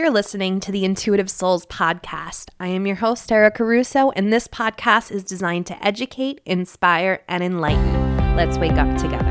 You're listening to the Intuitive Souls podcast. I am your host, Erica Russo, and this podcast is designed to educate, inspire, and enlighten. Let's wake up together.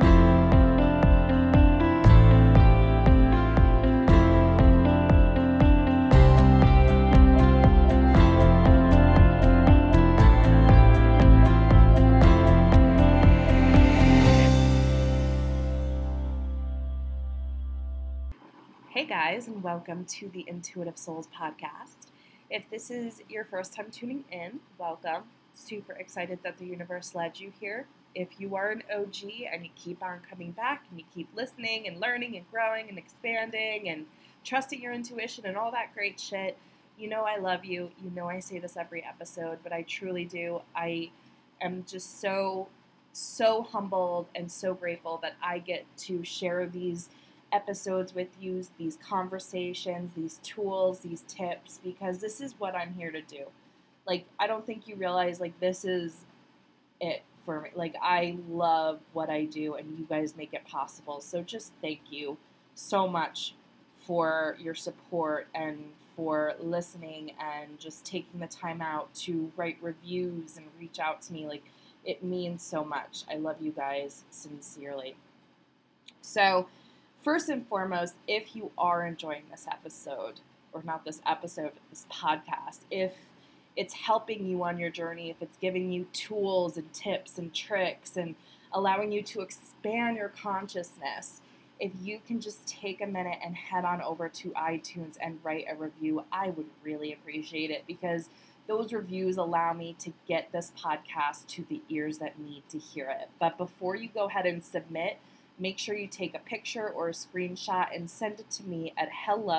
Hey guys, and welcome to the Intuitive Souls podcast. If this is your first time tuning in, welcome. Super excited that the universe led you here. If you are an OG and you keep on coming back and you keep listening and learning and growing and expanding and trusting your intuition and all that great shit, you know I love you. You know I say this every episode, but I truly do. I am just so humbled and so grateful that I get to share these episodes with you, these conversations, these tools, these tips, because this is what I'm here to do. Like, I don't think you realize, like, this is it for me. Like, I love what I do, and you guys make it possible. So just thank you so much for your support and for listening and just taking the time out to write reviews and reach out to me. Like, it means so much. I love you guys sincerely. So, first and foremost, if you are enjoying this episode, or not this episode, this podcast, if it's helping you on your journey, if it's giving you tools and tips and tricks and allowing you to expand your consciousness, if you can just take a minute and head on over to iTunes and write a review, I would really appreciate it, because those reviews allow me to get this podcast to the ears that need to hear it. But before you go ahead and submit, make sure you take a picture or a screenshot and send it to me at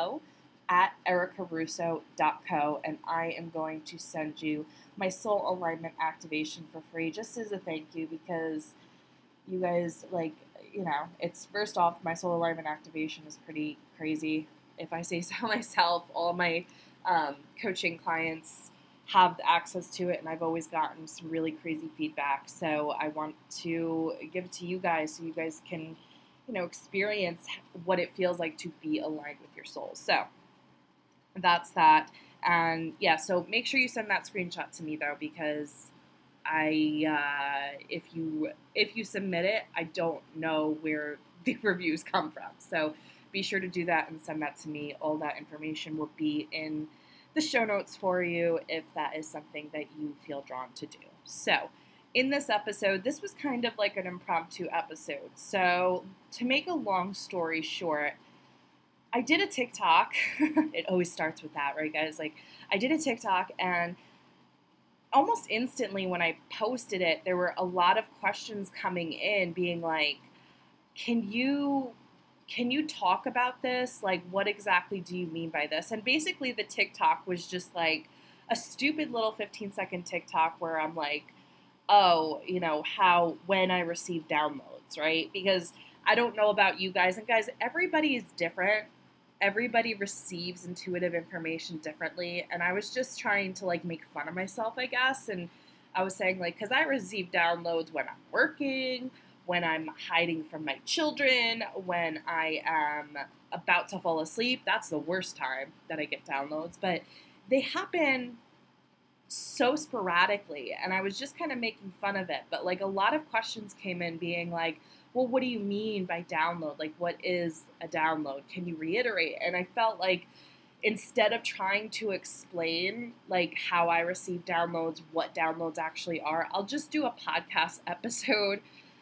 hello@ericarusso.co, and I am going to send you my soul alignment activation for free, just as a thank you, because you guys, like, you know, it's, first off, my soul alignment activation is pretty crazy, if I say so myself. All my coaching clients have access to it, and I've always gotten some really crazy feedback. So I want to give it to you guys so you guys can, you know, experience what it feels like to be aligned with your soul. So that's that. And yeah, so make sure you send that screenshot to me though, because if you submit it, I don't know where the reviews come from. So be sure to do that and send that to me. All that information will be in the show notes for you if that is something that you feel drawn to do. So in this episode, this was kind of like an impromptu episode. So to make a long story short, I did a TikTok. It always starts with that, right, guys? Like, I did a TikTok, and almost instantly when I posted it, there were a lot of questions coming in being like, can you talk about this? Like, what exactly do you mean by this? And basically the TikTok was just like a stupid little 15-second TikTok where I'm like, oh, you know, when I receive downloads, right? Because I don't know about you guys. And guys, everybody is different. Everybody receives intuitive information differently. And I was just trying to, like, make fun of myself, I guess. And I was saying, like, because I receive downloads when I'm working, when I'm hiding from my children, when I am about to fall asleep. That's the worst time that I get downloads, but they happen so sporadically, and I was just kind of making fun of it. But like, a lot of questions came in being like, well, what do you mean by download? Like, what is a download? Can you reiterate? And I felt like, instead of trying to explain like how I receive downloads, what downloads actually are, I'll just do a podcast episode.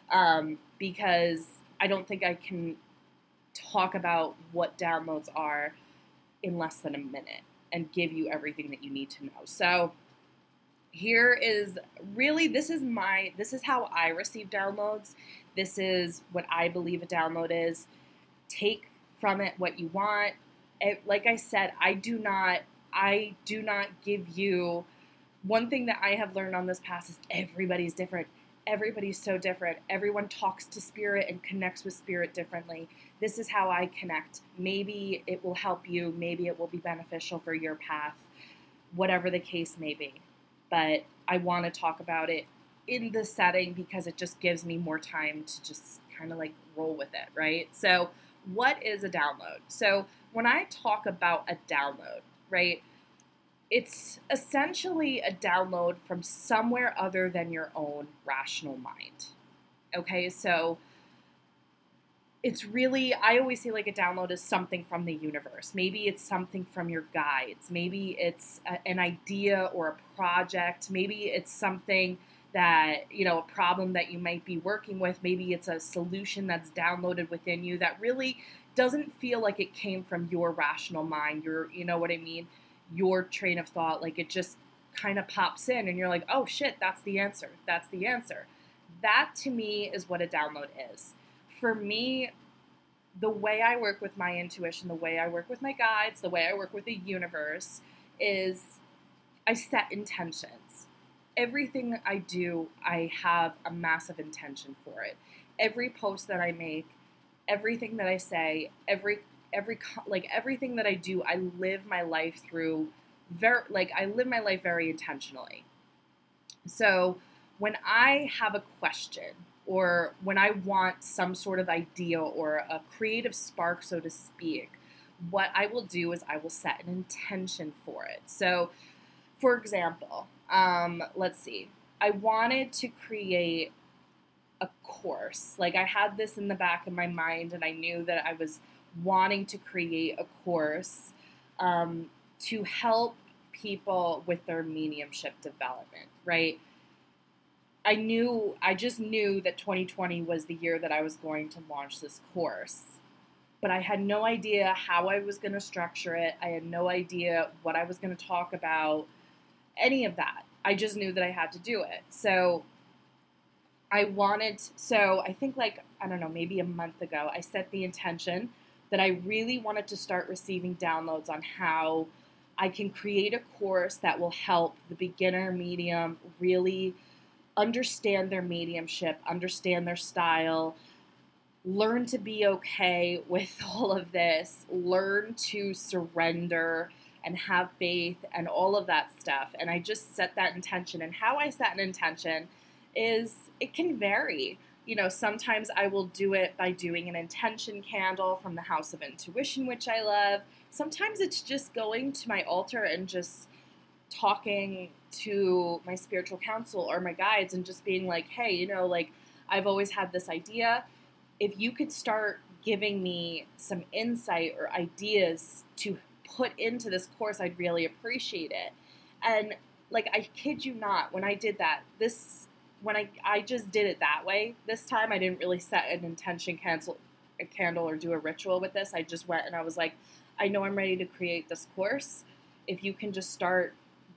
Because I don't think I can talk about what downloads are in less than a minute and give you everything that you need to know. So here is really, this is how I receive downloads. This is what I believe a download is. Take from it what you want. Like I said, I do not give you, one thing that I have learned on this path is everybody's different. Everybody's so different. Everyone talks to spirit and connects with spirit differently. This is how I connect. Maybe it will help you. Maybe it will be beneficial for your path, whatever the case may be. But I want to talk about it in the setting because it just gives me more time to just kind of like roll with it, right? So what is a download? So when I talk about a download, right, it's essentially a download from somewhere other than your own rational mind. Okay, so it's really, I always say like a download is something from the universe. Maybe it's something from your guides. Maybe it's an idea or a project. Maybe it's something that, you know, a problem that you might be working with. Maybe it's a solution that's downloaded within you that really doesn't feel like it came from your rational mind, your, you know what I mean, your train of thought. Like it just kind of pops in and you're like, oh shit, that's the answer. That's the answer. That to me is what a download is. For me, the way I work with my intuition, the way I work with my guides, the way I work with the universe is I set intentions. Everything I do, I have a massive intention for it. Every post that I make, everything that I say, everything that I do, I live my life through I live my life very intentionally. So when I have a question or when I want some sort of idea or a creative spark, so to speak, what I will do is I will set an intention for it. So, for example, let's see, I wanted to create a course. Like I had this in the back of my mind, and I knew that I was wanting to create a course to help people with their mediumship development, right? I just knew that 2020 was the year that I was going to launch this course. But I had no idea how I was going to structure it. I had no idea what I was going to talk about, any of that. I just knew that I had to do it. So I think like, I don't know, maybe a month ago, I set the intention that I really wanted to start receiving downloads on how I can create a course that will help the beginner medium really understand their mediumship, understand their style, learn to be okay with all of this, learn to surrender and have faith and all of that stuff. And I just set that intention. And how I set an intention is it can vary. You know, sometimes I will do it by doing an intention candle from the House of Intuition, which I love. Sometimes it's just going to my altar and just talking to my spiritual counsel or my guides and just being like, hey, you know, like I've always had this idea. If you could start giving me some insight or ideas to put into this course, I'd really appreciate it. And like, I kid you not, when I did that, when I just did it that way, this time I didn't really set an intention a candle or do a ritual with this. I just went and I was like, I know I'm ready to create this course. If you can just start,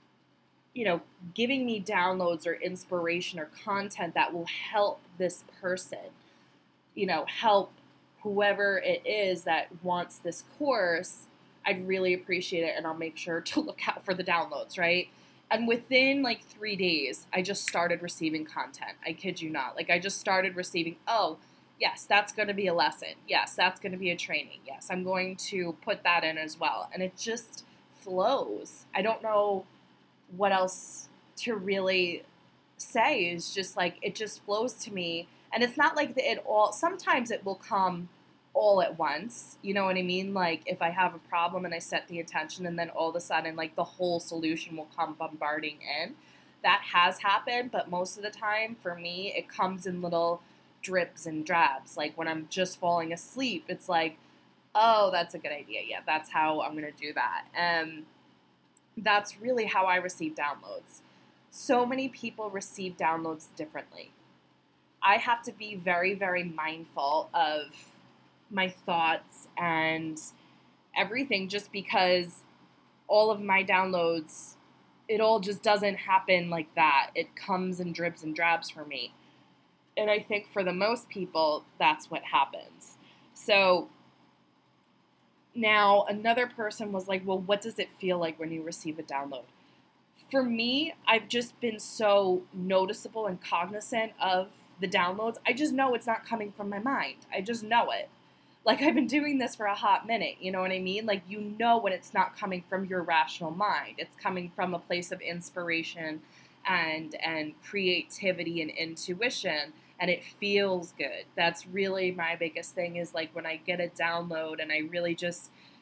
you know, giving me downloads or inspiration or content that will help this person, you know, help whoever it is that wants this course, I'd really appreciate it. And I'll make sure to look out for the downloads, right? And within like 3 days, I just started receiving content. I kid you not. Like I just started receiving, oh, yes, that's going to be a lesson. Yes, that's going to be a training. Yes, I'm going to put that in as well. And it just flows. I don't know what else to really say. Is just like, it just flows to me. And it's not like sometimes it will come all at once. You know what I mean? Like if I have a problem and I set the intention and then all of a sudden like the whole solution will come bombarding in. That has happened, but most of the time for me, it comes in little drips and drabs. Like when I'm just falling asleep, it's like, oh, that's a good idea. Yeah, that's how I'm going to do that. And that's really how I receive downloads. So many people receive downloads differently. I have to be very, very mindful of my thoughts and everything just because all of my downloads, it all just doesn't happen like that. It comes in dribs and drabs for me. And I think for the most people, that's what happens. So now another person was like, well, what does it feel like when you receive a download? For me, I've just been so noticeable and cognizant of the downloads. I just know it's not coming from my mind. I just know it. Like I've been doing this for a hot minute, you know what I mean? Like you know when it's not coming from your rational mind. It's coming from a place of inspiration and creativity and intuition, and it feels good. That's really my biggest thing is like when I get a download and I really just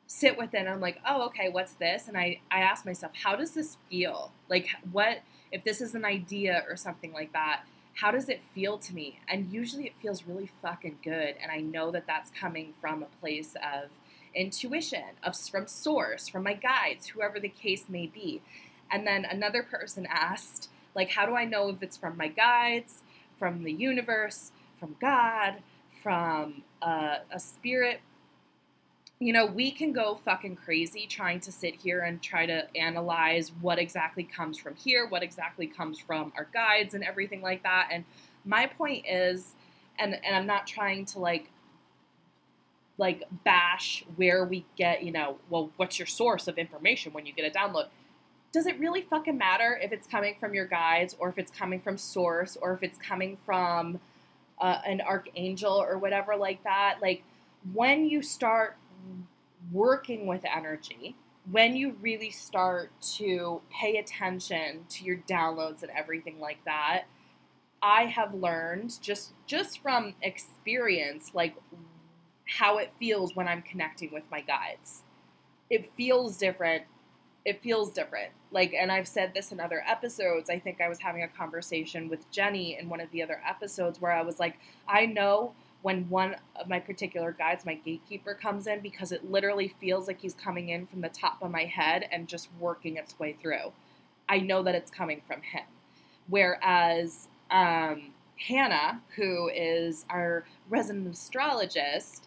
sit with it and I'm like, oh, okay, what's this? And I ask myself, how does this feel? Like, what, if this is an idea or something like that, how does it feel to me? And usually it feels really fucking good. And I know that that's coming from a place of intuition, from source, from my guides, whoever the case may be. And then another person asked, like, how do I know if it's from my guides, from the universe, from God, from a spirit? You know, we can go fucking crazy trying to sit here and try to analyze what exactly comes from here, what exactly comes from our guides and everything like that. And my point is, and I'm not trying to like bash where we get, you know, well, what's your source of information when you get a download? Does it really fucking matter if it's coming from your guides or if it's coming from source or if it's coming from an archangel or whatever like that? Like, when you start working with energy, when you really start to pay attention to your downloads and everything like that, I have learned just from experience, like, how it feels when I'm connecting with my guides. It feels different. It feels different. Like, and I've said this in other episodes. I think I was having a conversation with Jenny in one of the other episodes where I was like, I know when one of my particular guides, my gatekeeper, comes in, because it literally feels like he's coming in from the top of my head and just working its way through. I know that it's coming from him. Whereas Hannah, who is our resident astrologist,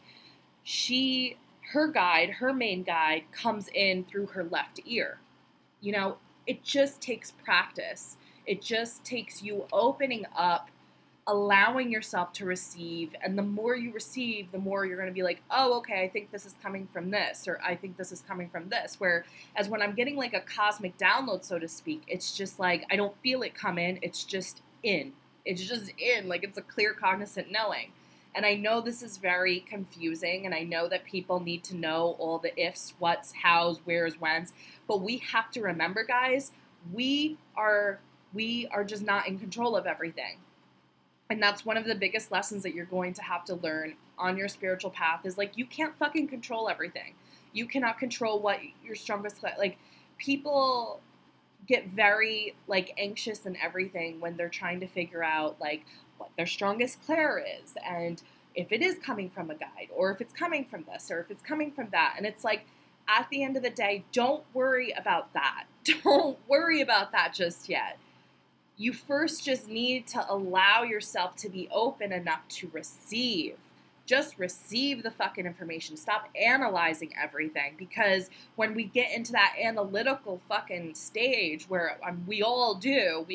her main guide comes in through her left ear. You know, it just takes practice. It just takes you opening up, allowing yourself to receive. And the more you receive, the more you're going to be like, oh, okay, I think this is coming from this, or I think this is coming from this. Whereas when I'm getting like a cosmic download, so to speak, it's just like, I don't feel it come in. It's just in. It's just in. Like, it's a clear, cognizant knowing. And I know this is very confusing, and I know that people need to know all the ifs, whats, hows, wheres, whens. But we have to remember, guys, we are just not in control of everything. And that's one of the biggest lessons that you're going to have to learn on your spiritual path, is like, you can't fucking control everything. You cannot control what your strongest, like, people get very like anxious and everything when they're trying to figure out like what their strongest clair is, and if it is coming from a guide, or if it's coming from this, or if it's coming from that. And it's like, at the end of the day, don't worry about that. Don't worry about that just yet. You first just need to allow yourself to be open enough to receive. Just receive the fucking information. Stop analyzing everything, because when we get into that analytical fucking stage where we all do,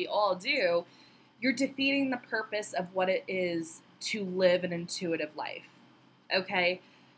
you're defeating the purpose of what it is to live an intuitive life. Okay?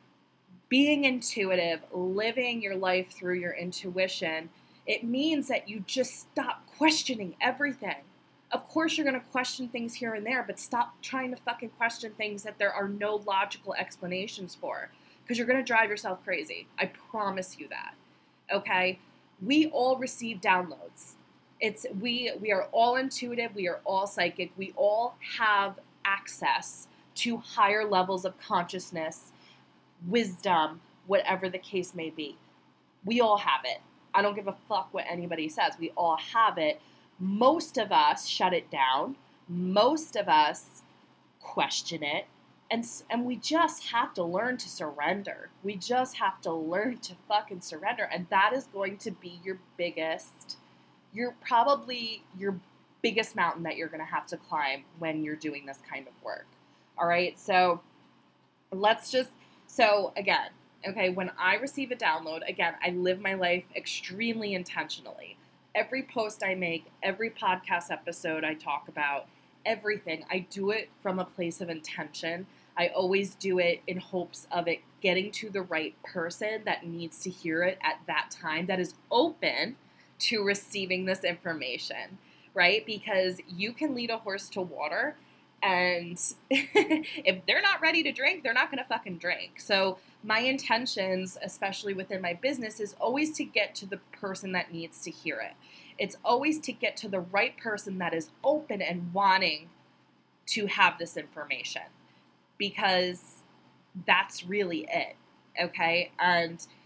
Being intuitive, living your life through your intuition, it means that you just stop questioning everything. Of course, you're going to question things here and there, but stop trying to fucking question things that there are no logical explanations for, because you're going to drive yourself crazy. I promise you that. Okay? We all receive downloads. We are all intuitive. We are all psychic. We all have access to higher levels of consciousness, wisdom, whatever the case may be. We all have it. I don't give a fuck what anybody says. We all have it. Most of us shut it down. Most of us question it. And we just have to learn to surrender. We just have to learn to fucking surrender. And that is going to be your biggest mountain that you're going to have to climb when you're doing this kind of work. All right. So again, okay, when I receive a download, again, I live my life extremely intentionally. Every post I make, every podcast episode I talk about, everything, I do it from a place of intention. I always do it in hopes of it getting to the right person that needs to hear it at that time, that is open to receiving this information, right? Because you can lead a horse to water, and if they're not ready to drink, they're not going to fucking drink. So my intentions, especially within my business, is always to get to the person that needs to hear it. It's always to get to the right person that is open and wanting to have this information, because that's really it. Okay. And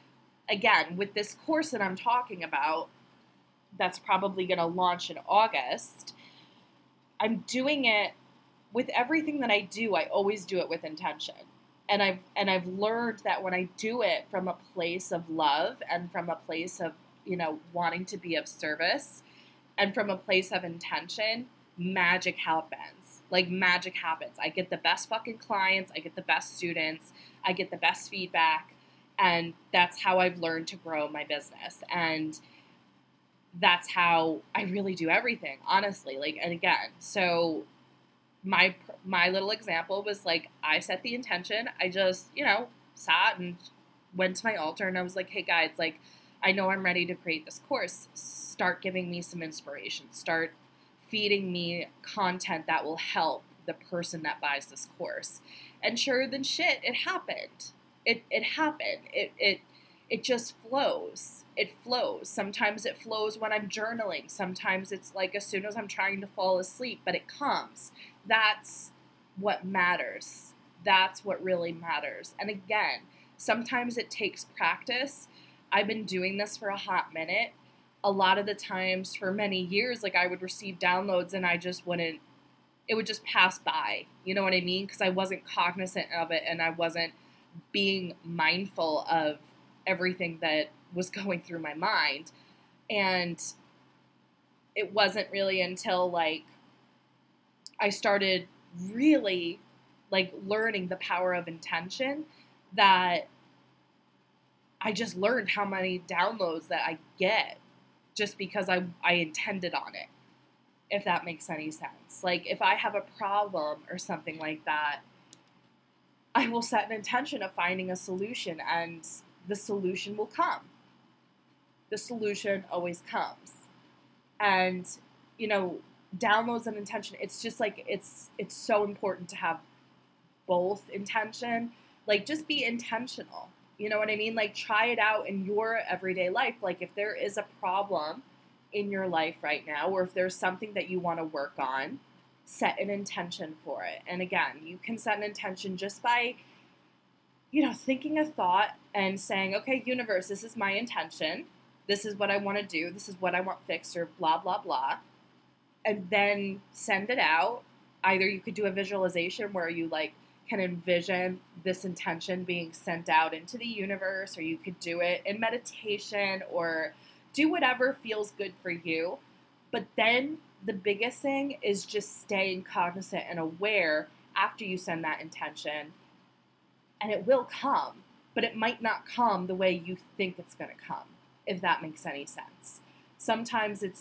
again, with this course that I'm talking about, that's probably going to launch in August, I'm doing it with everything that I do. I always do it with intention. And I've learned that when I do it from a place of love and from a place of, wanting to be of service and from a place of intention, magic happens. Like, magic happens. I get the best fucking clients. I get the best students. I get the best feedback. And that's how I've learned to grow my business. And that's how I really do everything, honestly. Like, and again, so my little example was like, I set the intention. I just, sat and went to my altar and I was like, hey guys, like, I know I'm ready to create this course. Start giving me some inspiration. Start feeding me content that will help the person that buys this course. And sure than shit, it happened. It happened. It just flows. It flows. Sometimes it flows when I'm journaling. Sometimes it's like as soon as I'm trying to fall asleep, but it comes. That's what matters. That's what really matters. And again, sometimes it takes practice. I've been doing this for a hot minute. A lot of the times for many years, like, I would receive downloads and it would just pass by. You know what I mean? Because I wasn't cognizant of it and I wasn't being mindful of everything that was going through my mind. And it wasn't really until like I started really like learning the power of intention that I just learned how many downloads that I get just because I intended on it, if that makes any sense. Like, if I have a problem or something like that, I will set an intention of finding a solution and the solution will come. The solution always comes. And, downloads and intention, it's just like, it's so important to have both intention. Like, just be intentional. You know what I mean? Like, try it out in your everyday life. Like, if there is a problem in your life right now, or if there's something that you want to work on, set an intention for it. And again, you can set an intention just by, thinking a thought and saying, okay, universe, this is my intention. This is what I want to do. This is what I want fixed, or blah, blah, blah. And then send it out. Either you could do a visualization where you can envision this intention being sent out into the universe, or you could do it in meditation, or do whatever feels good for you. But then the biggest thing is just staying cognizant and aware after you send that intention. And it will come, but it might not come the way you think it's going to come, if that makes any sense. Sometimes it's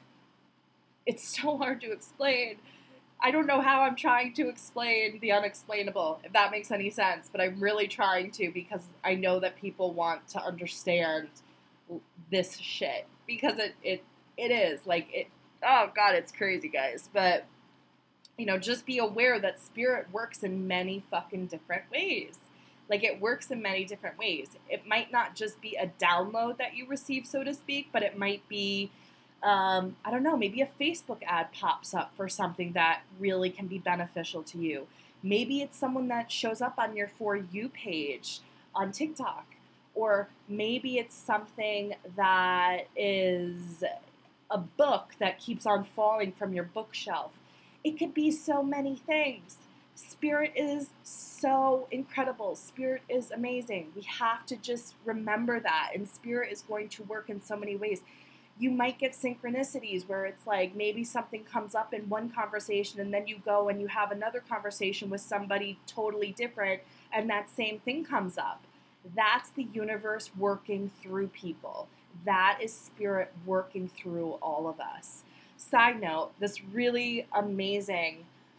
so hard to explain. I don't know how I'm trying to explain the unexplainable, if that makes any sense, but I'm really trying to, because I know that people want to understand this shit, because it is oh God, it's crazy, guys. But just be aware that spirit works in many fucking different ways. Like, it works in many different ways. It might not just be a download that you receive, so to speak, but it might be I don't know, maybe a Facebook ad pops up for something that really can be beneficial to you. Maybe it's someone that shows up on your For You page on TikTok. Or maybe it's something that is a book that keeps on falling from your bookshelf. It could be so many things. Spirit is so incredible. Spirit is amazing. We have to just remember that. And spirit is going to work in so many ways. You might get synchronicities where it's like maybe something comes up in one conversation and then you go and you have another conversation with somebody totally different and that same thing comes up. That's the universe working through people. That is spirit working through all of us. Side note, this really amazing,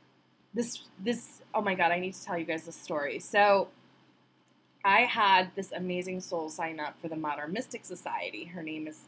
oh my God, I need to tell you guys this story. So I had this amazing soul sign up for the Modern Mystic Society. Her name is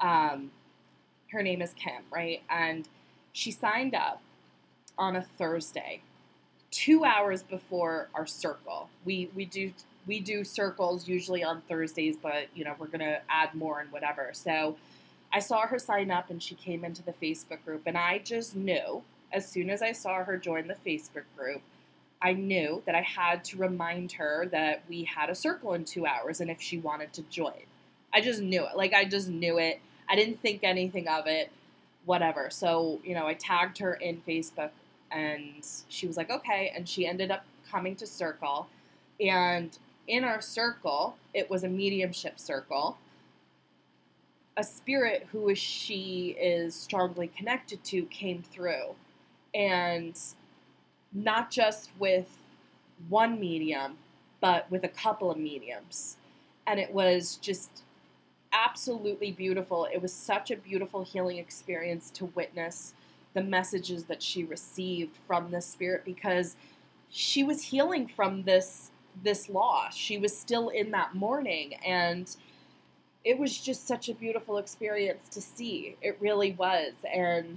Kim, right? And she signed up on a Thursday, 2 hours before our circle. We do circles usually on Thursdays, but we're gonna add more and whatever. So I saw her sign up and she came into the Facebook group, and I just knew as soon as I saw her join the Facebook group, I knew that I had to remind her that we had a circle in 2 hours and if she wanted to join. I just knew it. Like, I just knew it. I didn't think anything of it, whatever. So, I tagged her in Facebook, and she was like, okay. And she ended up coming to Circle. And in our circle, it was a mediumship circle. A spirit who she is strongly connected to came through. And not just with one medium, but with a couple of mediums. And it was just absolutely beautiful. It was such a beautiful healing experience to witness the messages that she received from this spirit, because she was healing from this loss. She was still in that mourning, and it was just such a beautiful experience to see. It really was. And,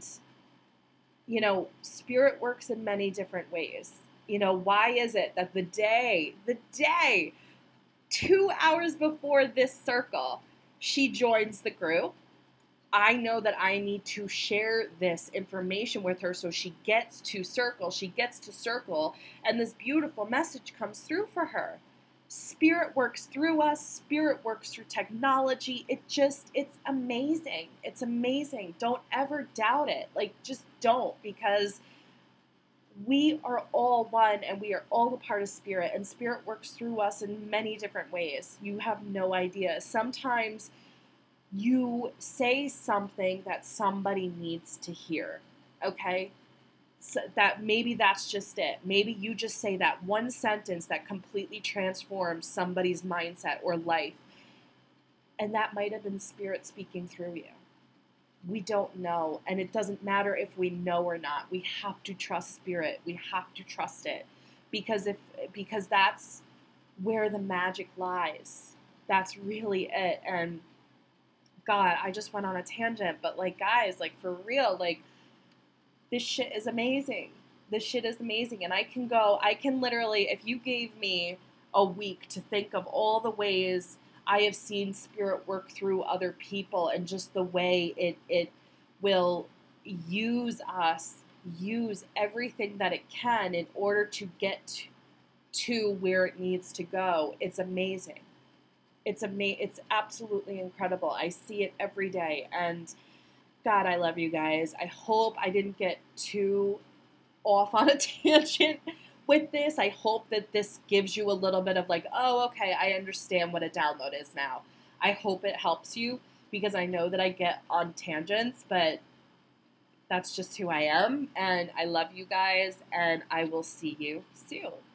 spirit works in many different ways. Why is it that the day, 2 hours before this circle, she joins the group? I know that I need to share this information with her so she gets to Circle. She gets to Circle, and this beautiful message comes through for her. Spirit works through us. Spirit works through technology. It's amazing. It's amazing. Don't ever doubt it. Just don't, because we are all one, and we are all a part of Spirit, and Spirit works through us in many different ways. You have no idea. Sometimes you say something that somebody needs to hear, okay? So that maybe that's just it. Maybe you just say that one sentence that completely transforms somebody's mindset or life, and that might have been Spirit speaking through you. We don't know, and it doesn't matter if we know or not. We have to trust Spirit. We have to trust it, because that's where the magic lies. That's really it. And God, I just went on a tangent, but guys, for real, this shit is amazing. This shit is amazing. And I can literally, if you gave me a week to think of all the ways I have seen Spirit work through other people, and just the way it will use us, use everything that it can in order to get to where it needs to go. It's amazing. It's absolutely incredible. I see it every day, and God, I love you guys. I hope I didn't get too off on a tangent with this. I hope that this gives you a little bit of oh, okay, I understand what a download is now. I hope it helps you, because I know that I get on tangents, but that's just who I am, and I love you guys, and I will see you soon.